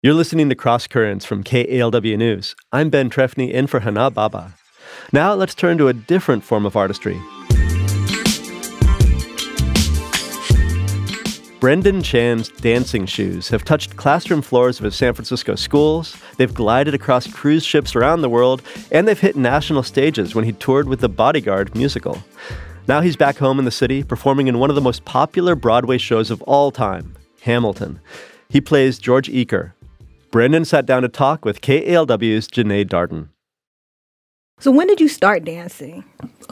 You're listening to Cross Currents from KALW News. I'm Ben Trefny in for Hana Baba. Now let's turn to a different form of artistry. Brendan Chan's dancing shoes have touched classroom floors of his San Francisco schools, they've glided across cruise ships around the world, and they've hit national stages when he toured with the Bodyguard musical. Now he's back home in the city, performing in one of the most popular Broadway shows of all time, Hamilton. He plays George Eaker. Brendan sat down to talk with KALW's Janae Darden. So when did you start dancing?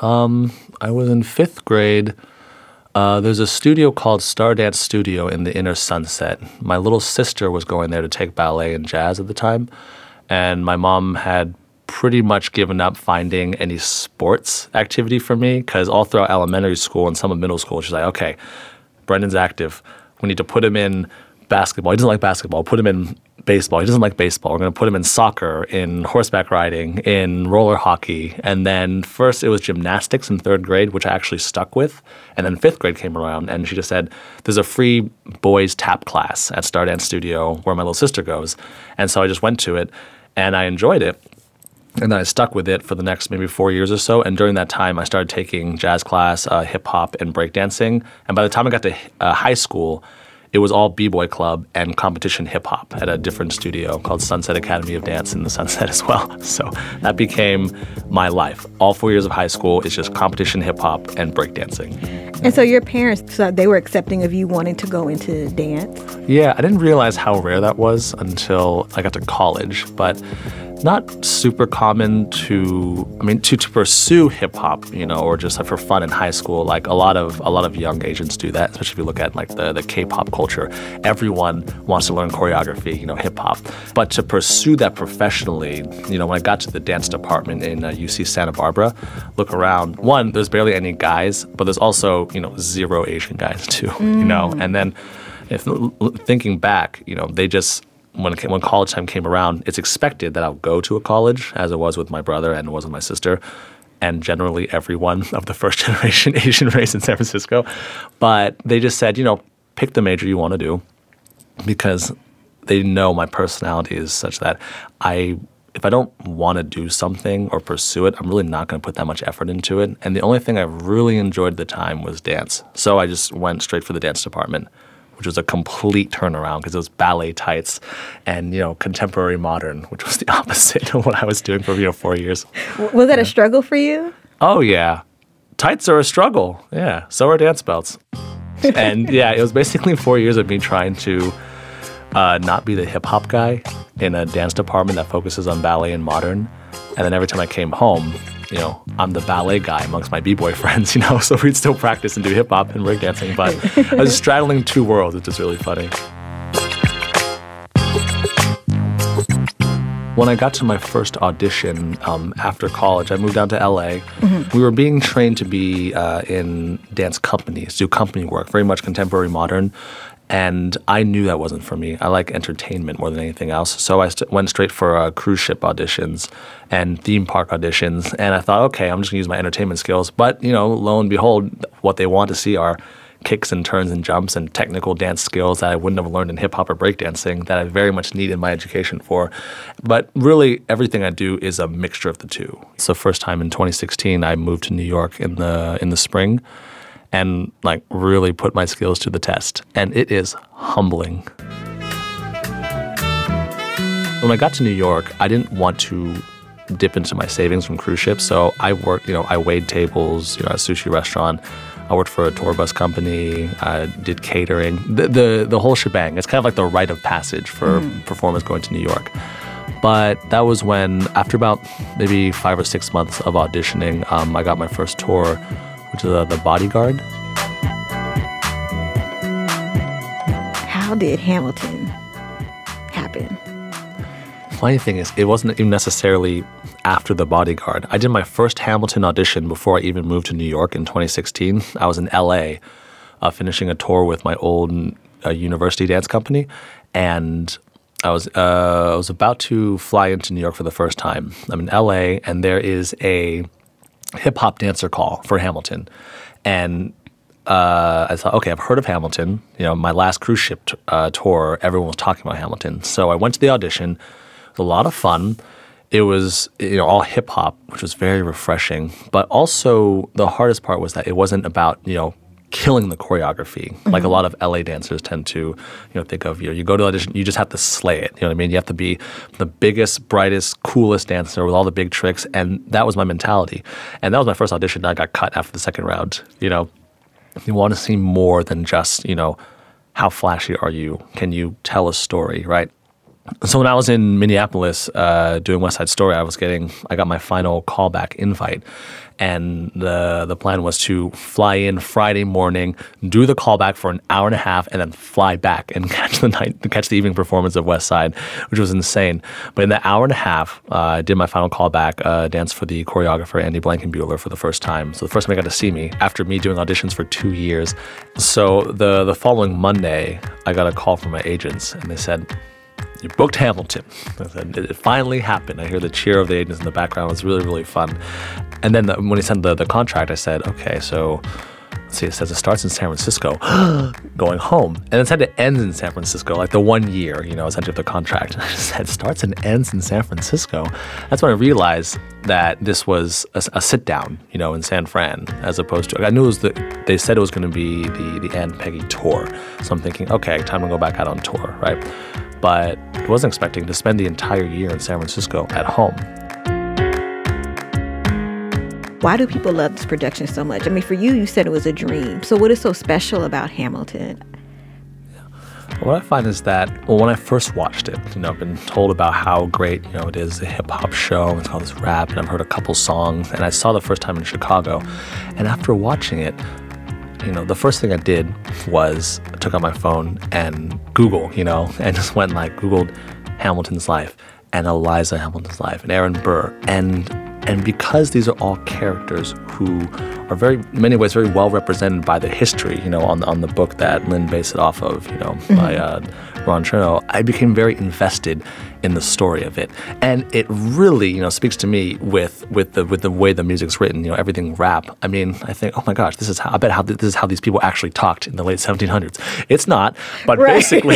I was in fifth grade. There's a studio called Star Dance Studio in the Inner Sunset. My little sister was going there to take ballet and jazz at the time, and my mom had pretty much given up finding any sports activity for me because all throughout elementary school and some of middle school, she's like, okay, Brendan's active. We need to put him in basketball. He doesn't like basketball. Put him in baseball. He doesn't like baseball. We're going to put him in soccer, in horseback riding, in roller hockey. And then first it was gymnastics in third grade, which I actually stuck with. And then fifth grade came around and she just said, there's a free boys tap class at Star Dance Studio where my little sister goes. And so I just went to it and I enjoyed it. And then I stuck with it for the next maybe 4 years or so. And during that time, I started taking jazz class, hip hop, and breakdancing. And by the time I got to high school, it was all B-Boy Club and competition hip-hop at a different studio called Sunset Academy of Dance in the Sunset as well. So that became my life. All 4 years of high school is just competition hip-hop and breakdancing. And so your parents, they were accepting of you wanting to go into dance? Yeah, I didn't realize how rare that was until I got to college, but not super common to pursue hip hop, or just for fun in high school. Like a lot of young Asians do that, especially if you look at like the K-pop culture. Everyone wants to learn choreography, hip hop. But to pursue that professionally, when I got to the dance department in UC Santa Barbara, look around. One, there's barely any guys, but there's also zero Asian guys too. And then thinking back, they just. When college time came around, it's expected that I'll go to a college, as it was with my brother and it was with my sister, and generally everyone of the first generation Asian race in San Francisco. But they just said, pick the major you want to do, because they know my personality is such that if I don't want to do something or pursue it, I'm really not going to put that much effort into it. And the only thing I really enjoyed at the time was dance. So I just went straight for the dance department, which was a complete turnaround because it was ballet tights and, contemporary modern, which was the opposite of what I was doing for, 4 years. Was that a struggle for you? Oh, yeah. Tights are a struggle. Yeah. So are dance belts. And, yeah, it was basically 4 years of me trying to not be the hip-hop guy in a dance department that focuses on ballet and modern. And then every time I came home, I'm the ballet guy amongst my b-boy friends, so we'd still practice and do hip-hop and breakdancing, but I was straddling two worlds, which is really funny. When I got to my first audition after college, I moved down to LA. Mm-hmm. We were being trained to be in dance companies, do company work, very much contemporary modern. And I knew that wasn't for me. I like entertainment more than anything else. So I went straight for cruise ship auditions and theme park auditions. And I thought, okay, I'm just going to use my entertainment skills. But, lo and behold, what they want to see are kicks and turns and jumps and technical dance skills that I wouldn't have learned in hip-hop or breakdancing that I very much needed my education for. But really, everything I do is a mixture of the two. So first time in 2016, I moved to New York in the spring, and really put my skills to the test. And it is humbling. When I got to New York, I didn't want to dip into my savings from cruise ships. So I worked, I weighed tables, at a sushi restaurant. I worked for a tour bus company. I did catering, the whole shebang. It's kind of like the rite of passage for performers going to New York. But that was when, after about maybe 5 or 6 months of auditioning, I got my first tour, which is the Bodyguard. How did Hamilton happen? Funny thing is, it wasn't even necessarily after the Bodyguard. I did my first Hamilton audition before I even moved to New York in 2016. I was in LA finishing a tour with my old university dance company, and I was about to fly into New York for the first time. I'm in LA, and there is a hip-hop dancer call for Hamilton. And I thought, okay, I've heard of Hamilton. My last cruise ship tour, everyone was talking about Hamilton. So I went to the audition. It was a lot of fun. It was all hip hop, which was very refreshing. But also the hardest part was that it wasn't about killing the choreography, like a lot of LA dancers tend to, think of. You go to audition, you just have to slay it. You know what I mean? You have to be the biggest, brightest, coolest dancer with all the big tricks, and that was my mentality. And that was my first audition. I got cut after the second round. You want to see more than just how flashy are you? Can you tell a story, right? So when I was in Minneapolis doing West Side Story, I got my final callback invite, and the plan was to fly in Friday morning, do the callback for an hour and a half, and then fly back and catch the evening performance of West Side, which was insane. But in the hour and a half, I did my final callback, danced for the choreographer Andy Blankenbuehler for the first time. So the first time they got to see me after me doing auditions for 2 years. So the following Monday, I got a call from my agents, and they said, "You booked Hamilton." I said, it finally happened. I hear the cheer of the agents in the background. It was really, really fun. And then when he sent the contract, I said, okay, so let's see, it says it starts in San Francisco, going home. And it said it ends in San Francisco, like the 1 year, essentially of the contract. And I said, starts and ends in San Francisco. That's when I realized that this was a sit down, in San Fran, as opposed to, I knew they said it was going to be the Aunt Peggy tour. So I'm thinking, okay, time to go back out on tour, right? But I wasn't expecting to spend the entire year in San Francisco at home. Why do people love this production so much? I mean, for you said it was a dream. So what is so special about Hamilton? What I find is that, when I first watched it, I've been told about how great, it is, a hip-hop show. It's called this rap, and I've heard a couple songs. And I saw the first time in Chicago. And after watching it, the first thing I did was I took out my phone and Google, and just went Googled Hamilton's life and Eliza Hamilton's life and Aaron Burr. And because these are all characters who are in many ways very well represented by the history, on the book that Lynn based it off of, by Ron Chernow, I became very invested in the story of it. And it really, speaks to me with the way the music's written, everything rap. I mean, I think, oh my gosh, this is how these people actually talked in the late 1700s. It's not, but basically,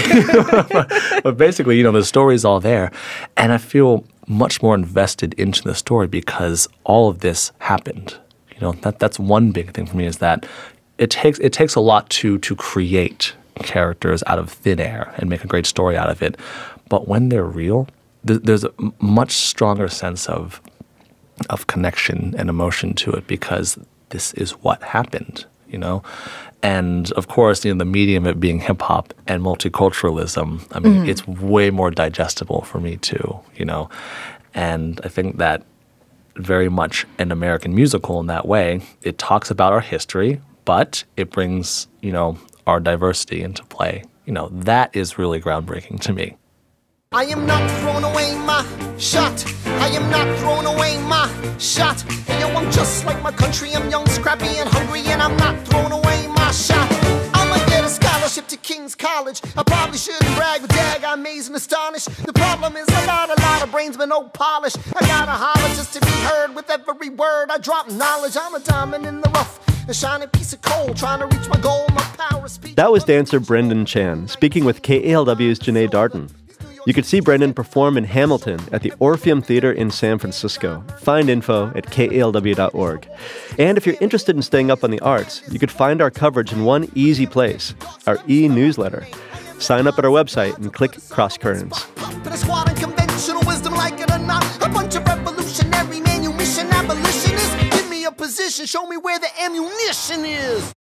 the story's all there. And I feel much more invested into the story because all of this happened. That's one big thing for me, is that it takes a lot to create characters out of thin air and make a great story out of it. But when they're real, there's a much stronger sense of connection and emotion to it because this is what happened, And of course, the medium of it being hip hop and multiculturalism, I mean, it's way more digestible for me too, And I think that very much an American musical in that way. It talks about our history, but it brings, our diversity into play. That is really groundbreaking to me. I am not throwing away my shot. I am not throwing away my shot. Hey, yo, I'm just like my country. I'm young, scrappy, and hungry, and I'm not throwing away my shot. I'ma get a scholarship to King's College. I probably shouldn't brag, but dag, I'm amazed and astonished. The problem is I got a lot of brains, but no polish. I gotta holler just to be heard with every word. I drop knowledge. I'm a diamond in the rough, a shining piece of coal, trying to reach my goal. My power speaks. That was dancer Brendan Chan speaking with KALW's Janae Darden. You could see Brendan perform in Hamilton at the Orpheum Theater in San Francisco. Find info at kalw.org. And if you're interested in staying up on the arts, you could find our coverage in one easy place, our e-newsletter. Sign up at our website and click Cross Currents. A bunch of revolutionary manumission abolitionists. Give me a position, show me where the ammunition is.